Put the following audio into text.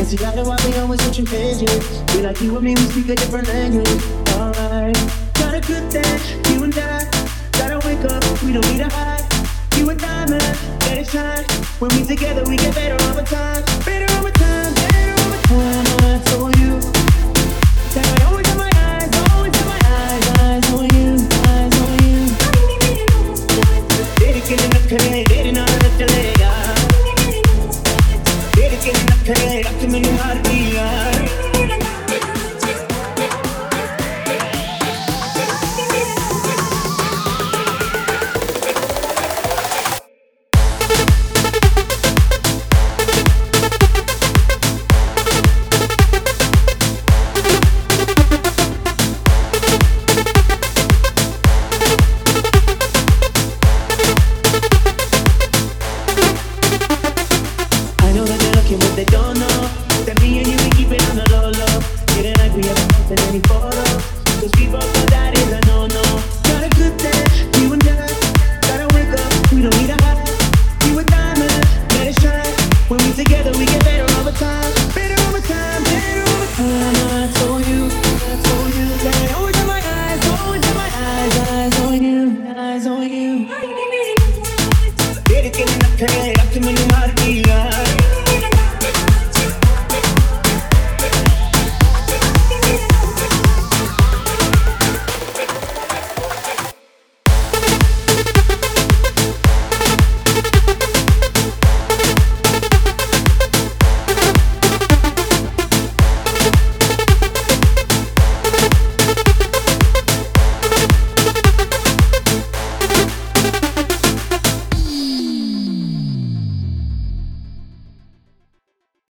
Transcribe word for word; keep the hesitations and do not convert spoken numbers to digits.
see eye to eye, we always switching pages. We like you and me, we speak a different language. Alright, got a good day, you and I. Gotta wake up, we don't need a high. You and I, man, let it shine. When we together, we get better all the time. Better all the time, better all the time. I told you that I always have my eyes, always have my eyes, eyes on you, eyes on you. Dedicated enough, dedicated enough to let it go. Dedicated enough, dedicated to make you hard to be right. Dedicated enough, dedicated enough to make you mine.